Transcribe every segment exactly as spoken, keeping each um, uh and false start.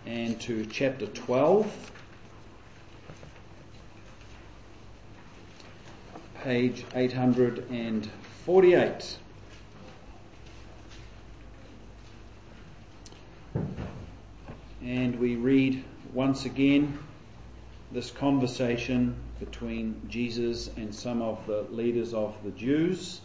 and to chapter twelve, page eight hundred forty-eight. And we read once again this conversation between Jesus and some of the leaders of the Jews.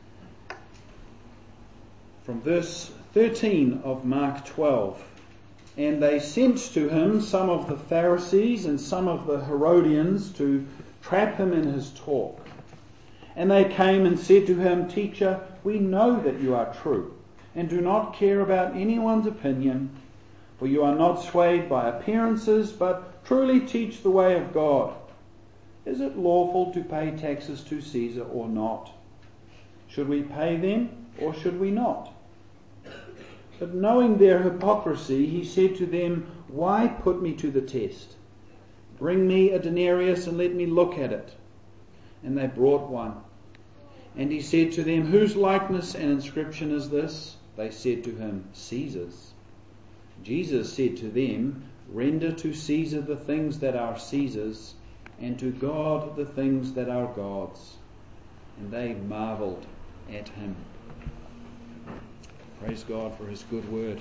From verse thirteen of Mark twelve. And they sent to him some of the Pharisees and some of the Herodians to trap him in his talk. And they came and said to him, Teacher, we know that you are true, and do not care about anyone's opinion, for you are not swayed by appearances, but truly teach the way of God. Is it lawful to pay taxes to Caesar or not? Should we pay them or should we not? But knowing their hypocrisy, he said to them, Why put me to the test? Bring me a denarius and let me look at it. And they brought one. And he said to them, Whose likeness and inscription is this? They said to him, Caesar's. Jesus said to them, Render to Caesar the things that are Caesar's, and to God the things that are God's. And they marveled at him. Praise God for his good word.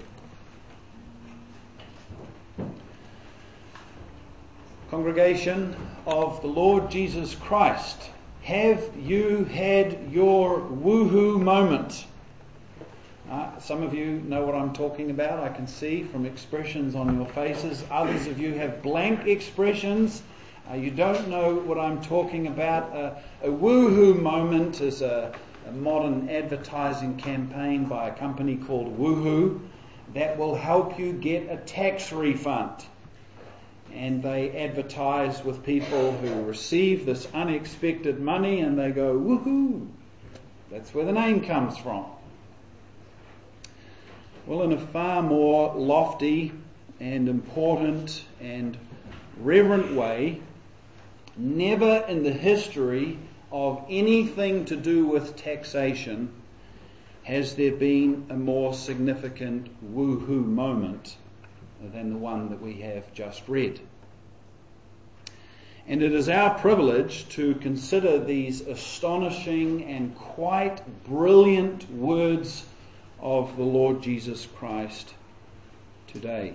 Congregation of the Lord Jesus Christ, have you had your woohoo moment? Uh, some of you know what I'm talking about, I can see from expressions on your faces. Others of you have blank expressions. Uh, you don't know what I'm talking about. Uh, a woohoo moment is a, a modern advertising campaign by a company called Woohoo that will help you get a tax refund. And they advertise with people who receive this unexpected money and they go, woohoo! That's where the name comes from. Well, in a far more lofty and important and reverent way, never in the history of anything to do with taxation has there been a more significant woohoo moment than the one that we have just read. And it is our privilege to consider these astonishing and quite brilliant words of the Lord Jesus Christ today.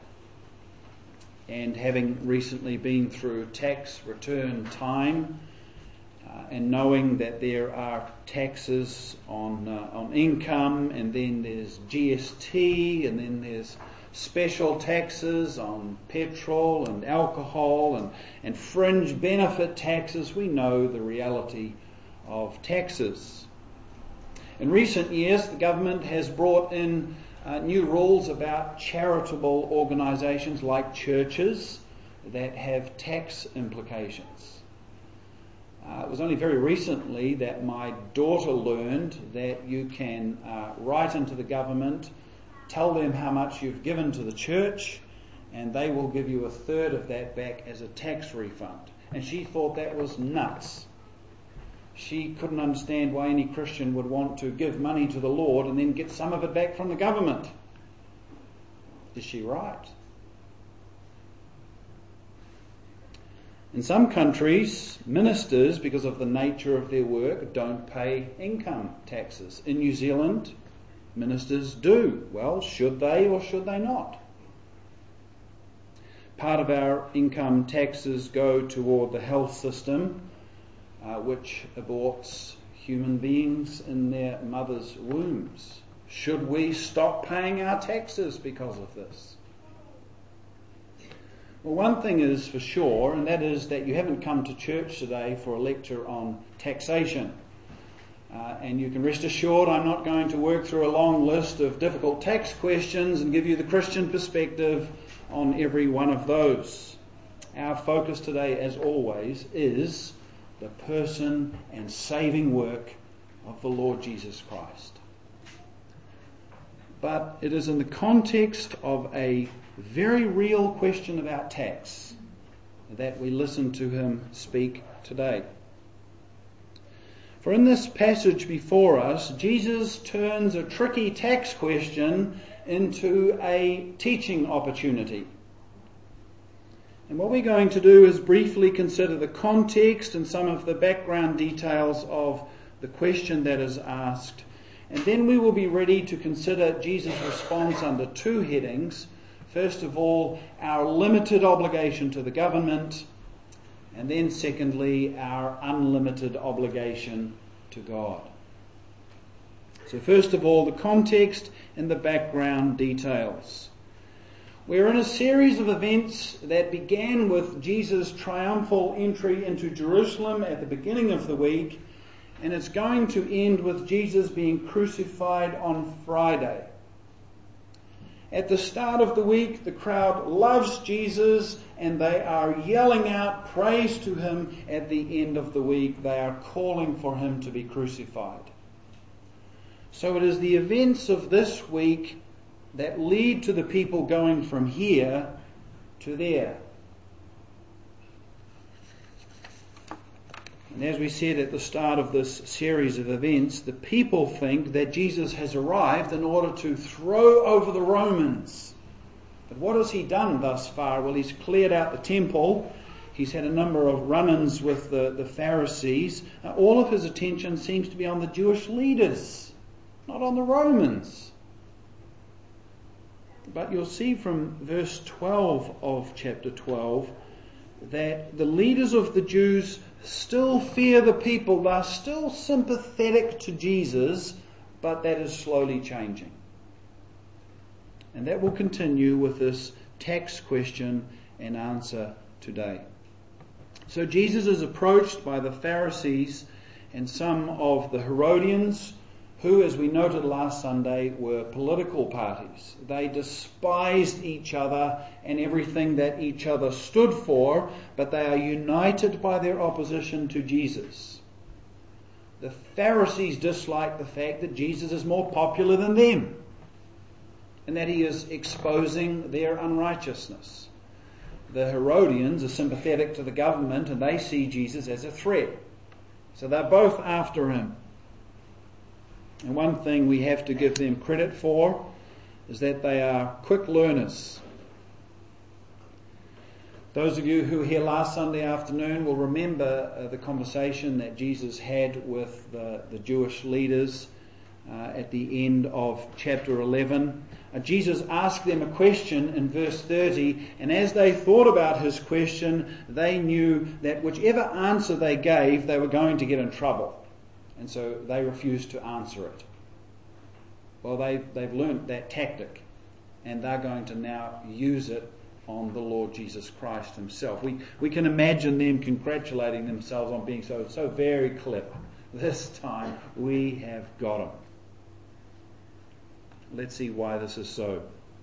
And having recently been through tax return time, uh, and knowing that there are taxes on uh, on income, and then there's G S T, and then there's special taxes on petrol and alcohol and, and fringe benefit taxes, we know the reality of taxes. In recent years, the government has brought in uh, new rules about charitable organisations like churches that have tax implications. Uh, it was only very recently that my daughter learned that you can uh, write into the government, tell them how much you've given to the church, and they will give you a third of that back as a tax refund. And she thought that was nuts. She couldn't understand why any Christian would want to give money to the Lord and then get some of it back from the government. Is she right? In some countries, ministers, because of the nature of their work, don't pay income taxes. In New Zealand, ministers do. Well, should they or should they not? Part of our income taxes go toward the health system, uh, which aborts human beings in their mother's wombs. Should we stop paying our taxes because of this? Well, one thing is for sure, and that is that you haven't come to church today for a lecture on taxation. Uh, and you can rest assured I'm not going to work through a long list of difficult tax questions and give you the Christian perspective on every one of those. Our focus today, as always, is the person and saving work of the Lord Jesus Christ. But it is in the context of a very real question about tax that we listen to him speak today. For in this passage before us, Jesus turns a tricky tax question into a teaching opportunity. And what we're going to do is briefly consider the context and some of the background details of the question that is asked. And then we will be ready to consider Jesus' response under two headings. First of all, our limited obligation to the government, and then secondly, our unlimited obligation to God. So first of all, the context and the background details. We're in a series of events that began with Jesus' triumphal entry into Jerusalem at the beginning of the week, and it's going to end with Jesus being crucified on Friday. At the start of the week, the crowd loves Jesus and they are yelling out praise to him. At the end of the week, they are calling for him to be crucified. So it is the events of this week that lead to the people going from here to there. And as we said at the start of this series of events, the people think that Jesus has arrived in order to throw over the Romans. But what has he done thus far? Well, he's cleared out the temple. He's had a number of run-ins with the, the Pharisees. Uh, all of his attention seems to be on the Jewish leaders, not on the Romans. But you'll see from verse twelve of chapter twelve that the leaders of the Jews still fear the people. They're still sympathetic to Jesus, but that is slowly changing. And that will continue with this tax question and answer today. So Jesus is approached by the Pharisees and some of the Herodians, who, as we noted last Sunday, were political parties. They despised each other and everything that each other stood for, but they are united by their opposition to Jesus. The Pharisees dislike the fact that Jesus is more popular than them and that he is exposing their unrighteousness. The Herodians are sympathetic to the government and they see Jesus as a threat. So they're both after him. And one thing we have to give them credit for is that they are quick learners. Those of you who were here last Sunday afternoon will remember uh, the conversation that Jesus had with the, the Jewish leaders uh, at the end of chapter eleven. Uh, Jesus asked them a question in verse thirty, and as they thought about his question, they knew that whichever answer they gave, they were going to get in trouble. And so they refused to answer it. Well, they, they've learnt that tactic, and they're going to now use it on the Lord Jesus Christ himself. We we can imagine them congratulating themselves on being so, so very clever. This time we have got him. Let's see why this is so.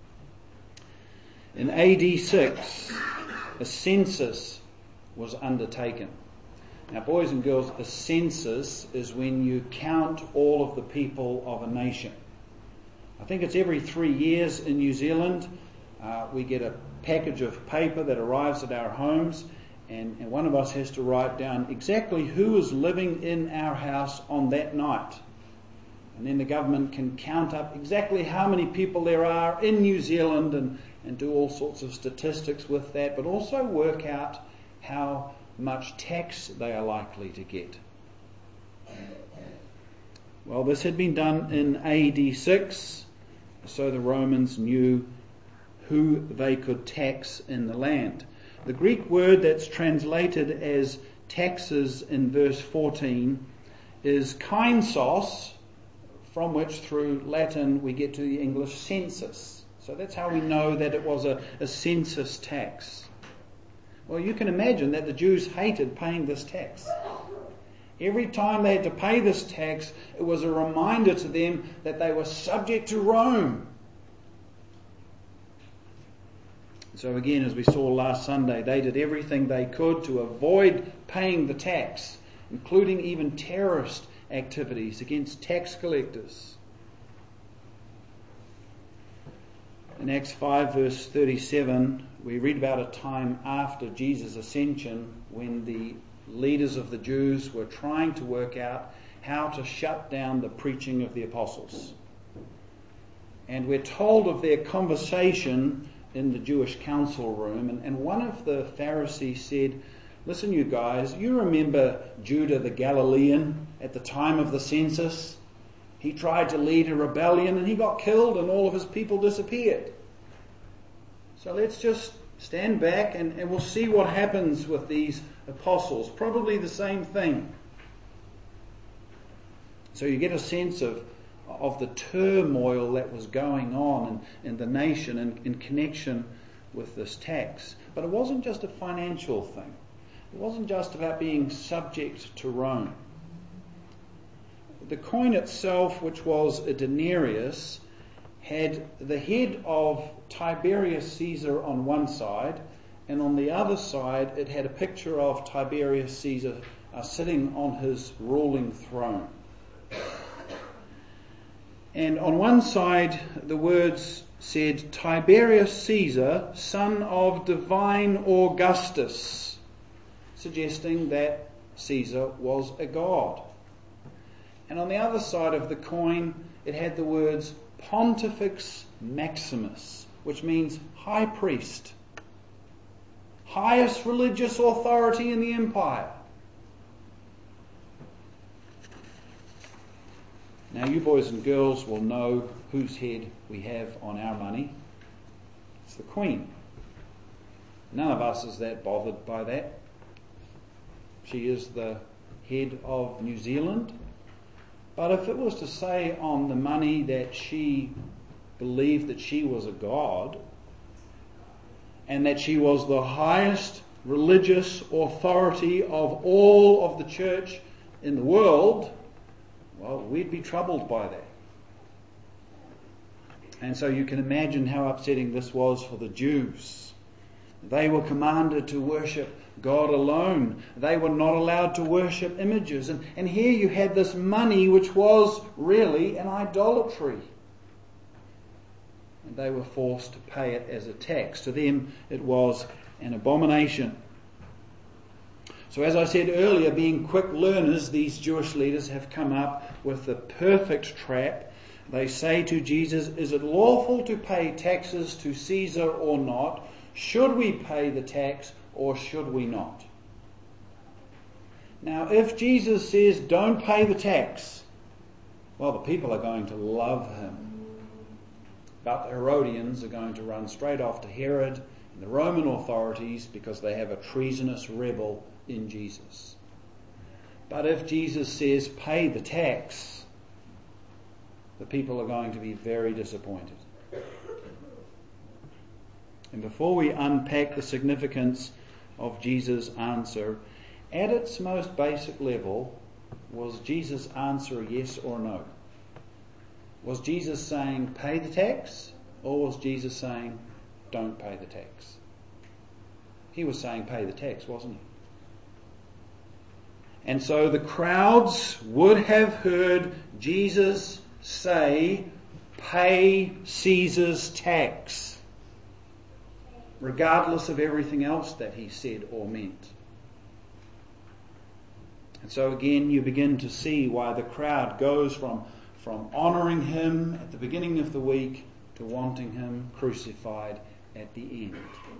In A D six, a census was undertaken. Now, boys and girls, a census is when you count all of the people of a nation. I think it's every three years in New Zealand. Uh, we get a package of paper that arrives at our homes, and, and one of us has to write down exactly who is living in our house on that night. And then the government can count up exactly how many people there are in New Zealand and, and do all sorts of statistics with that, but also work out how much tax they are likely to get. Well, this had been done in A D six, so the Romans knew who they could tax in the land. The Greek word that's translated as taxes in verse fourteen is kainos, from which through Latin we get to the English census. So that's how we know that it was a, a census tax. Well, you can imagine that the Jews hated paying this tax. Every time they had to pay this tax, it was a reminder to them that they were subject to Rome. So again, as we saw last Sunday, they did everything they could to avoid paying the tax, including even terrorist activities against tax collectors. In Acts five verse thirty-seven, we read about a time after Jesus' ascension when the leaders of the Jews were trying to work out how to shut down the preaching of the apostles. And we're told of their conversation in the Jewish council room. And, and one of the Pharisees said, listen, you guys, you remember Judah the Galilean at the time of the census? He tried to lead a rebellion and he got killed and all of his people disappeared. So let's just stand back and, and we'll see what happens with these apostles. Probably the same thing. So you get a sense of, of the turmoil that was going on in, in the nation in, in connection with this tax. But it wasn't just a financial thing. It wasn't just about being subject to Rome. The coin itself, which was a denarius, had the head of Tiberius Caesar on one side, and on the other side it had a picture of Tiberius Caesar uh, sitting on his ruling throne. And on one side the words said, Tiberius Caesar, son of divine Augustus, suggesting that Caesar was a god. And on the other side of the coin it had the words Pontifex Maximus, which means high priest, highest religious authority in the empire. Now you boys and girls will know whose head we have on our money. It's the Queen. None of us is that bothered by that. She is the head of New Zealand. But if it was to say on the money that she believed that she was a god and that she was the highest religious authority of all of the church in the world, well, we'd be troubled by that. And so you can imagine how upsetting this was for the Jews. They were commanded to worship God alone. They were not allowed to worship images. And, and here you had this money which was really an idolatry. And they were forced to pay it as a tax. To them it was an abomination. So as I said earlier, being quick learners, these Jewish leaders have come up with the perfect trap. They say to Jesus, is it lawful to pay taxes to Caesar or not? Should we pay the tax or should we not? Now, if Jesus says don't pay the tax, well, the people are going to love him. But the Herodians are going to run straight off to Herod and the Roman authorities because they have a treasonous rebel in Jesus. But if Jesus says pay the tax, the people are going to be very disappointed. And before we unpack the significance of Jesus' answer, at its most basic level, was Jesus' answer a yes or no? Was Jesus saying pay the tax, or was Jesus saying don't pay the tax? He was saying pay the tax, wasn't he? And so the crowds would have heard Jesus say, pay Caesar's tax, regardless of everything else that he said or meant. And so again, you begin to see why the crowd goes from, from honouring him at the beginning of the week to wanting him crucified at the end.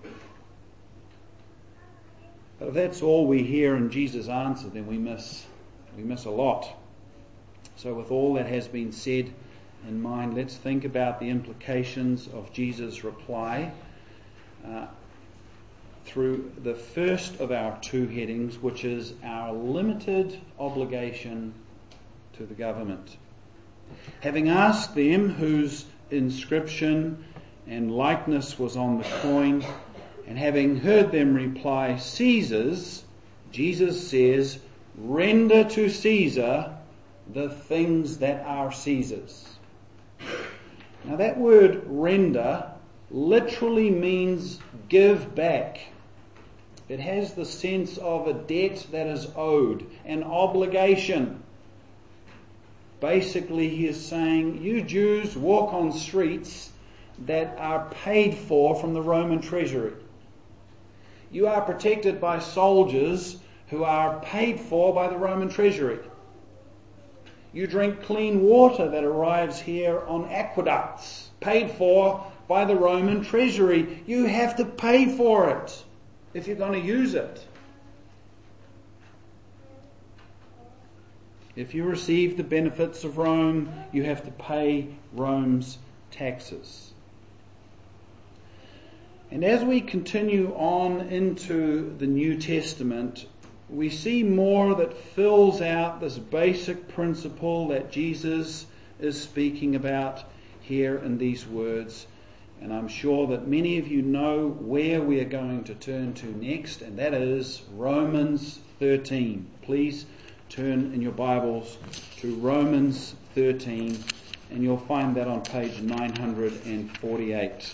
But if that's all we hear in Jesus' answer, then we miss we miss a lot. So with all that has been said in mind, let's think about the implications of Jesus' reply uh, through the first of our two headings, which is our limited obligation to the government. Having asked them whose inscription and likeness was on the coin, and having heard them reply, Caesar's, Jesus says, render to Caesar the things that are Caesar's. Now that word render literally means give back. It has the sense of a debt that is owed, an obligation. Basically, he is saying, you Jews walk on streets that are paid for from the Roman treasury. You are protected by soldiers who are paid for by the Roman treasury. You drink clean water that arrives here on aqueducts, paid for by the Roman treasury. You have to pay for it if you're going to use it. If you receive the benefits of Rome, you have to pay Rome's taxes. And as we continue on into the New Testament, we see more that fills out this basic principle that Jesus is speaking about here in these words. And I'm sure that many of you know where we are going to turn to next, and that is Romans thirteen. Please turn in your Bibles to Romans thirteen, and you'll find that on page nine hundred forty-eight.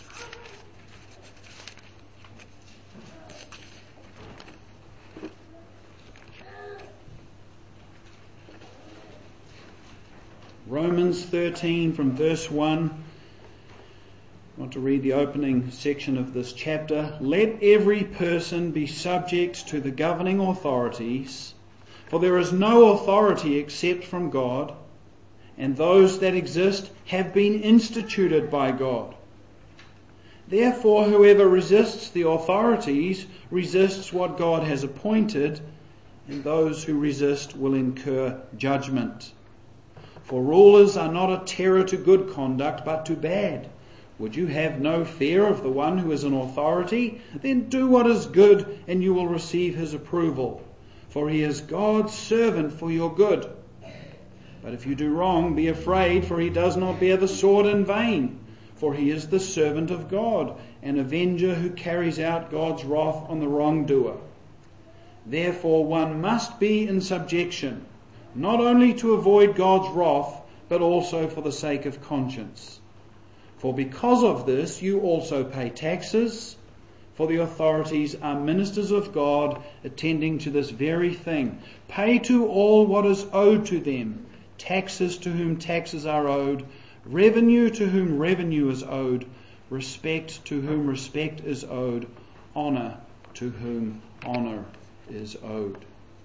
Romans thirteen from verse one. I want to read the opening section of this chapter. Let every person be subject to the governing authorities, for there is no authority except from God, and those that exist have been instituted by God. Therefore, whoever resists the authorities resists what God has appointed, and those who resist will incur judgment. For rulers are not a terror to good conduct, but to bad. Would you have no fear of the one who is an authority? Then do what is good, and you will receive his approval. For he is God's servant for your good. But if you do wrong, be afraid, for he does not bear the sword in vain. For he is the servant of God, an avenger who carries out God's wrath on the wrongdoer. Therefore one must be in subjection, not only to avoid God's wrath, but also for the sake of conscience. For because of this you also pay taxes, for the authorities are ministers of God, attending to this very thing. Pay to all what is owed to them, taxes to whom taxes are owed, revenue to whom revenue is owed, respect to whom respect is owed, honour to whom honour is owed.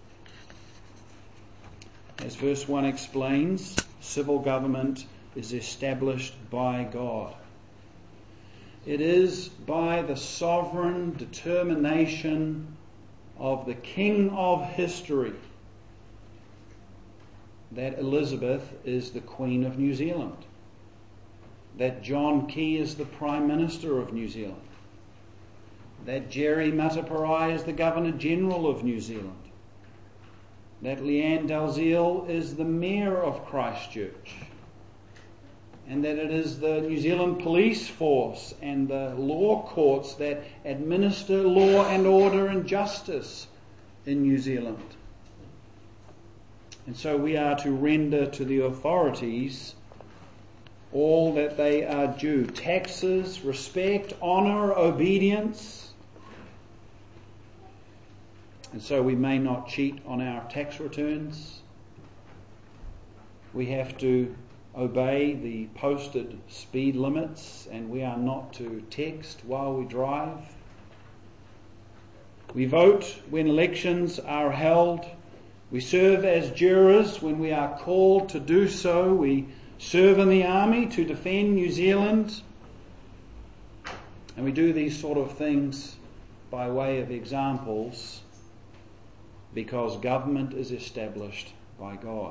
As verse one explains, civil government is established by God. It is by the sovereign determination of the King of history that Elizabeth is the Queen of New Zealand, that John Key is the Prime Minister of New Zealand, that Jerry Mateparae is the Governor General of New Zealand, that Leanne Dalziel is the Mayor of Christchurch, and that it is the New Zealand Police Force and the law courts that administer law and order and justice in New Zealand. And so we are to render to the authorities all that they are due: taxes, respect, honour, obedience. And so we may not cheat on our tax returns. We have to obey the posted speed limits, and we are not to text while we drive. We vote when elections are held. We serve as jurors when we are called to do so. We serve in the army to defend New Zealand. And we do these sort of things by way of examples, because government is established by God.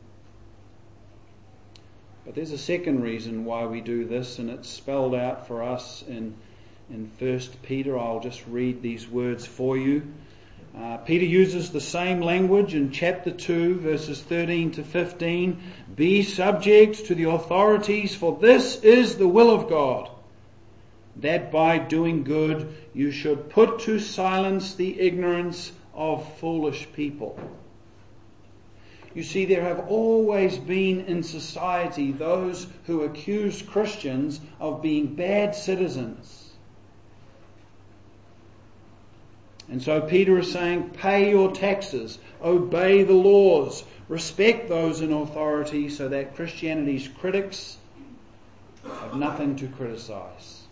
But there's a second reason why we do this, and it's spelled out for us in, in First Peter. I'll just read these words for you. Uh, Peter uses the same language in chapter two, verses thirteen to fifteen. Be subject to the authorities, for this is the will of God, that by doing good you should put to silence the ignorance of foolish people. You see, there have always been in society those who accuse Christians of being bad citizens. And so Peter is saying, pay your taxes, obey the laws, respect those in authority, so that Christianity's critics have nothing to criticize.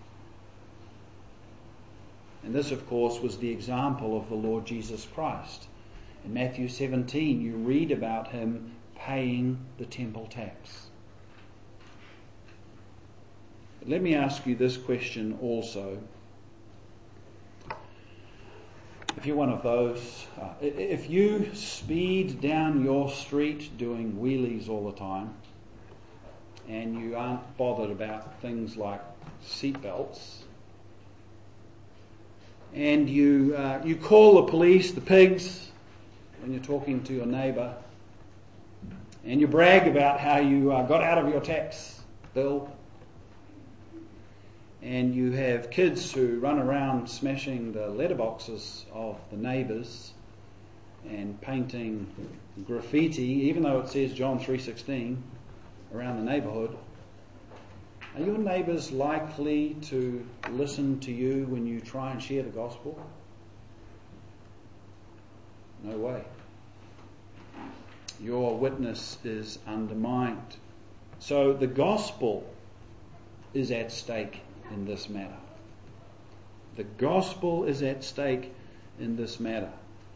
And this, of course, was the example of the Lord Jesus Christ. In Matthew seventeen, you read about him paying the temple tax. But let me ask you this question also. If you're one of those, uh, if you speed down your street doing wheelies all the time, and you aren't bothered about things like seatbelts, and you uh, you call the police the pigs when you're talking to your neighbour, and you brag about how you uh, got out of your tax bill, and you have kids who run around smashing the letterboxes of the neighbours and painting graffiti, even though it says John three sixteen, around the neighbourhood, are your neighbours likely to listen to you when you try and share the gospel? No way. Your witness is undermined. So the gospel is at stake in this matter. The gospel is at stake in this matter.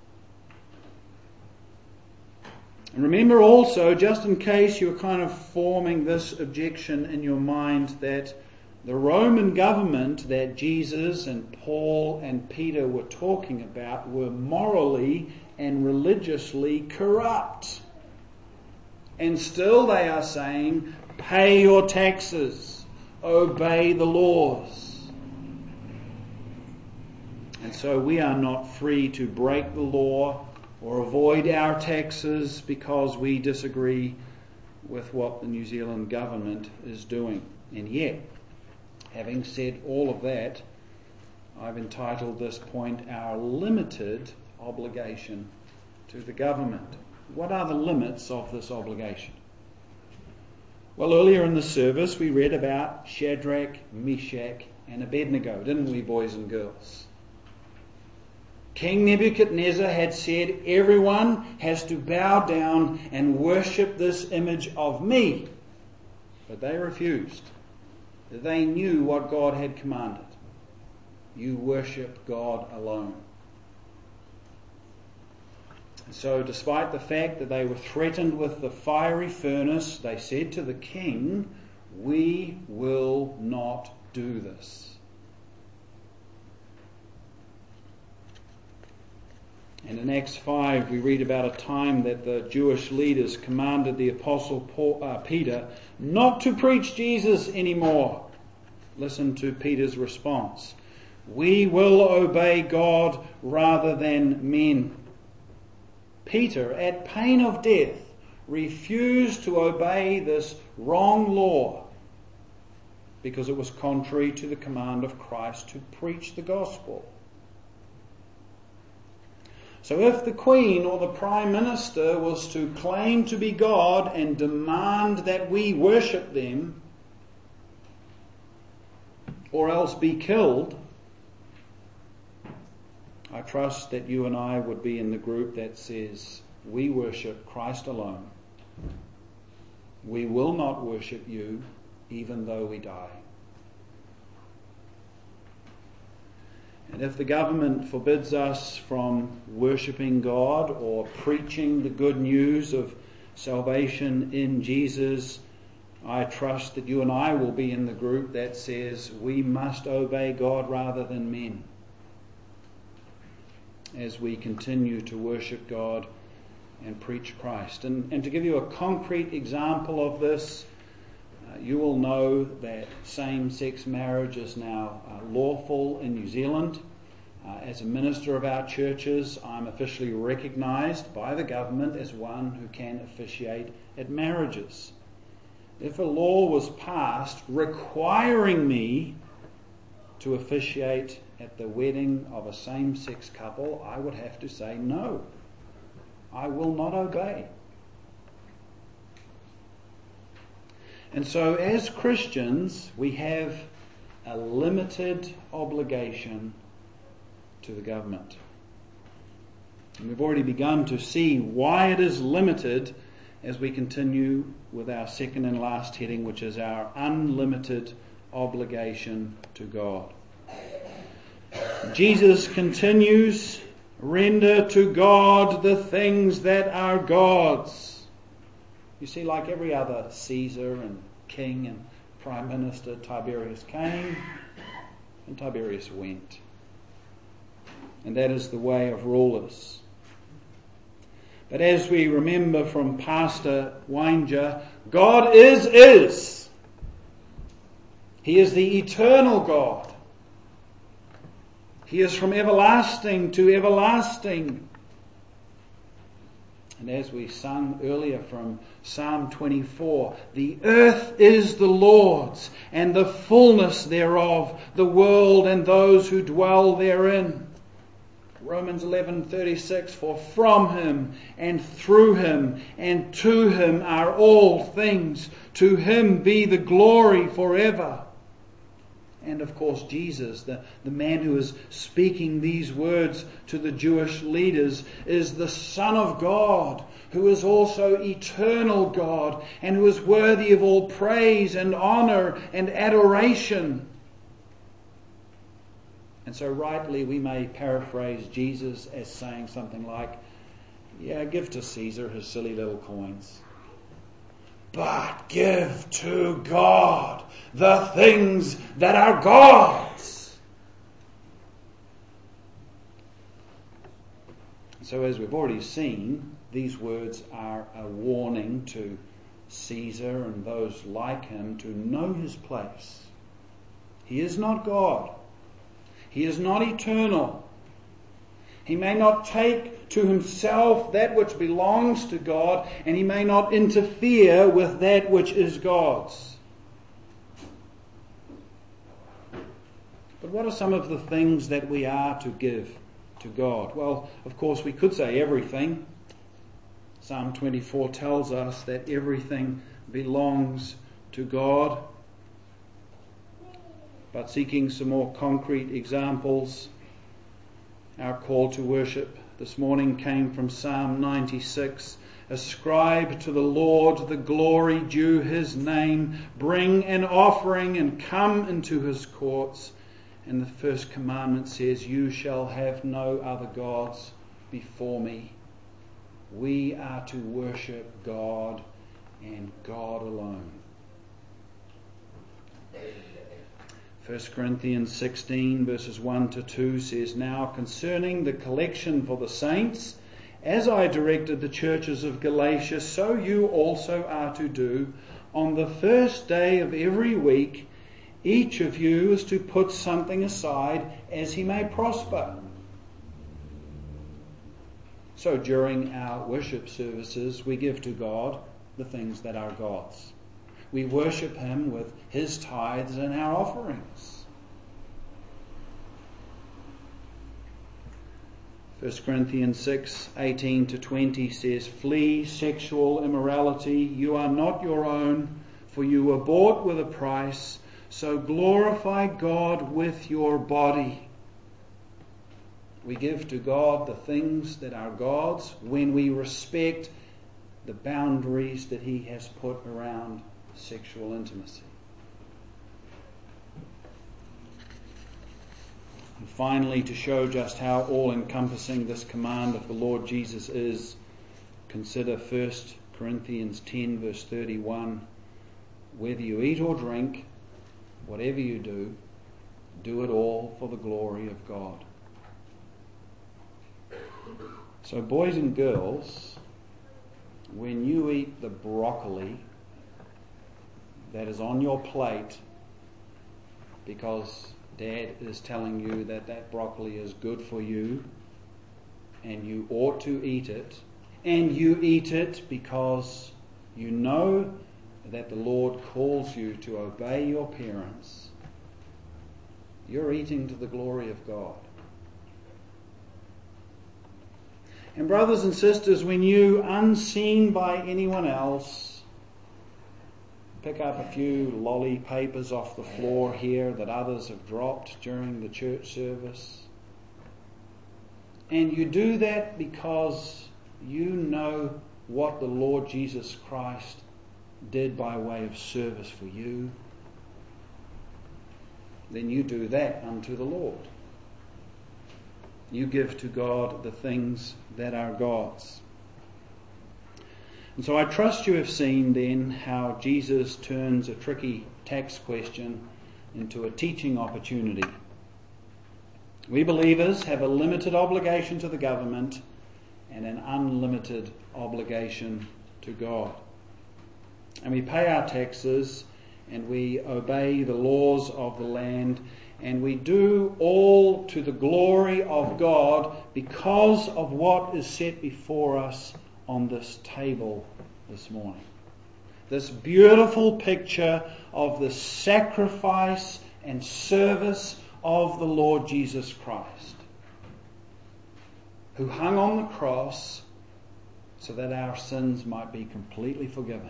And remember also, just in case you're kind of forming this objection in your mind, that the Roman government that Jesus and Paul and Peter were talking about were morally and religiously corrupt. And still they are saying, pay your taxes, obey the laws. And so we are not free to break the law or avoid our taxes because we disagree with what the New Zealand government is doing. And yet, having said all of that, I've entitled this point, Our Limited Obligation to the Government. What are the limits of this obligation? Well, earlier in the service we read about Shadrach, Meshach and Abednego, didn't we, boys and girls? King Nebuchadnezzar had said, everyone has to bow down and worship this image of me. But they refused. They knew what God had commanded. You worship God alone. So despite the fact that they were threatened with the fiery furnace, they said to the king, we will not do this. And in Acts five we read about a time that the Jewish leaders commanded the Apostle Paul, uh, Peter not to preach Jesus anymore. Listen to Peter's response. We will obey God rather than men. Peter, at pain of death, refused to obey this wrong law because it was contrary to the command of Christ to preach the gospel. So if the Queen or the Prime Minister was to claim to be God and demand that we worship them, or else be killed, I trust that you and I would be in the group that says, we worship Christ alone. We will not worship you even though we die. And if the government forbids us from worshipping God or preaching the good news of salvation in Jesus, I trust that you and I will be in the group that says we must obey God rather than men as we continue to worship God and preach Christ. And, and to give you a concrete example of this, uh, you will know that same-sex marriage is now uh, lawful in New Zealand. Uh, as a minister of our churches, I'm officially recognised by the government as one who can officiate at marriages. If a law was passed requiring me to officiate at the wedding of a same-sex couple, I would have to say no. I will not obey. And so as Christians, we have a limited obligation to the government. And we've already begun to see why it is limited as we continue with our second and last heading, which is our unlimited obligation to God. Jesus continues, render to God the things that are God's. You see, like every other Caesar and king and prime minister, Tiberius came and Tiberius went. And that is the way of rulers. But as we remember from Pastor Winger, God is, is. He is the eternal God. He is from everlasting to everlasting. And as we sung earlier from Psalm twenty-four, the earth is the Lord's, and the fullness thereof, the world and those who dwell therein. Romans eleven thirty-six, for from him and through him and to him are all things. To him be the glory forever. And of course Jesus, the, the man who is speaking these words to the Jewish leaders, is the Son of God, who is also eternal God and who is worthy of all praise and honor and adoration. And so rightly we may paraphrase Jesus as saying something like, yeah, give to Caesar his silly little coins, but give to God the things that are God's. So as we've already seen, these words are a warning to Caesar and those like him to know his place. He is not God. He is not eternal. He may not take to himself that which belongs to God, and he may not interfere with that which is God's. But what are some of the things that we are to give to God? Well, of course, we could say everything. Psalm twenty-four tells us that everything belongs to God. But seeking some more concrete examples, our call to worship this morning came from Psalm ninety-six. Ascribe to the Lord the glory due his name. Bring an offering and come into his courts. And the first commandment says, you shall have no other gods before me. We are to worship God and God alone. First Corinthians sixteen verses one to two says, now concerning the collection for the saints, as I directed the churches of Galatia, so you also are to do. On the first day of every week, each of you is to put something aside as he may prosper. So during our worship services, we give to God the things that are God's. We worship him with his tithes and our offerings. First Corinthians six eighteen to twenty says, flee sexual immorality. You are not your own, for you were bought with a price. So glorify God with your body. We give to God the things that are God's when we respect the boundaries that he has put around sexual intimacy. And finally, to show just how all-encompassing this command of the Lord Jesus is, consider First Corinthians ten verse thirty-one. Whether you eat or drink, whatever you do, do it all for the glory of God. So boys and girls, when you eat the broccoli that is on your plate because Dad is telling you that that broccoli is good for you and you ought to eat it, and you eat it because you know that the Lord calls you to obey your parents, you're eating to the glory of God. And brothers and sisters, when you, unseen by anyone else, pick up a few lolly papers off the floor here that others have dropped during the church service, and you do that because you know what the Lord Jesus Christ did by way of service for you, then you do that unto the Lord. You give to God the things that are God's. And so I trust you have seen then how Jesus turns a tricky tax question into a teaching opportunity. We believers have a limited obligation to the government and an unlimited obligation to God. And we pay our taxes and we obey the laws of the land, and we do all to the glory of God because of what is set before us on this table this morning. This beautiful picture of the sacrifice and service of the Lord Jesus Christ, who hung on the cross so that our sins might be completely forgiven.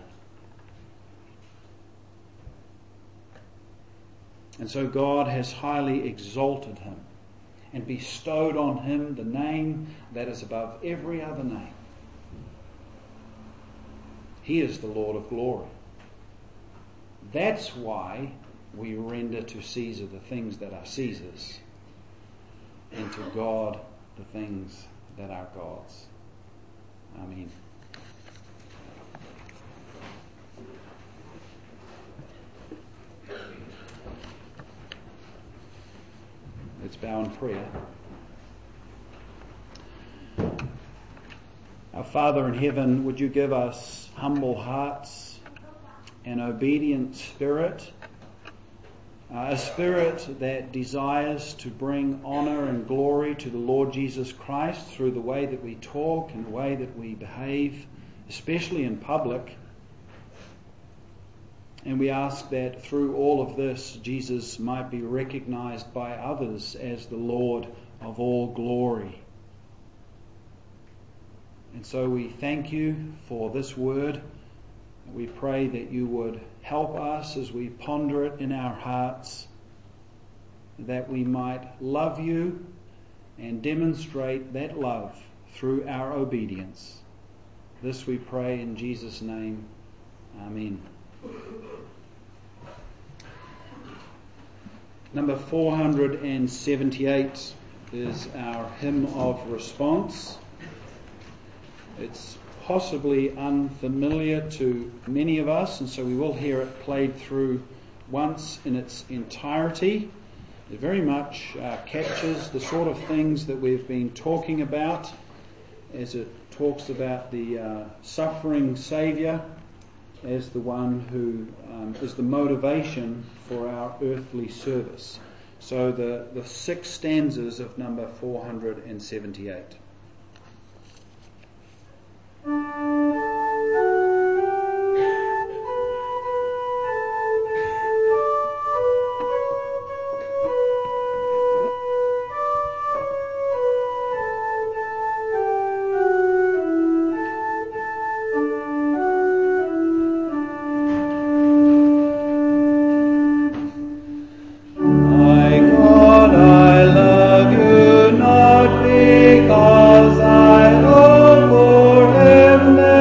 And so God has highly exalted him and bestowed on him the name that is above every other name. He is the Lord of glory. That's why we render to Caesar the things that are Caesar's, and to God the things that are God's. Amen. Let's bow in prayer. Our Father in heaven, would you give us humble hearts, an obedient spirit, uh, a spirit that desires to bring honour and glory to the Lord Jesus Christ through the way that we talk and the way that we behave, especially in public. And we ask that through all of this, Jesus might be recognised by others as the Lord of all glory. And so we thank you for this word. We pray that you would help us as we ponder it in our hearts, that we might love you and demonstrate that love through our obedience. This we pray in Jesus' name. Amen. Number four hundred seventy-eight is our hymn of response. It's possibly unfamiliar to many of us, and so we will hear it played through once in its entirety. It very much uh, captures the sort of things that we've been talking about as it talks about the uh, suffering Saviour as the one who um, is the motivation for our earthly service. So the, the six stanzas of number four hundred seventy-eight. Because I hope for him.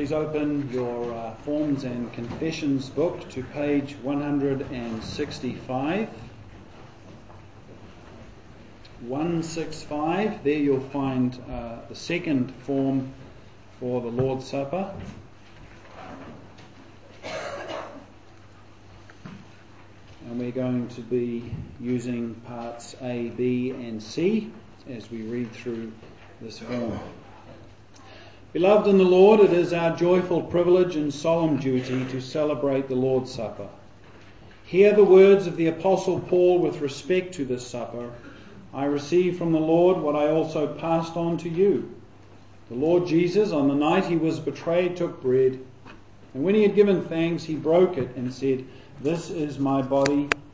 please open your uh, Forms and Confessions book to page one hundred sixty-five. one sixty-five. There you'll find uh, the second form for the Lord's Supper. And we're going to be using parts A, B and C as we read through this form. Beloved in the Lord, it is our joyful privilege and solemn duty to celebrate the Lord's Supper. Hear the words of the Apostle Paul with respect to this supper. I received from the Lord what I also passed on to you. The Lord Jesus, on the night he was betrayed, took bread, and when he had given thanks, he broke it and said, "This is my body,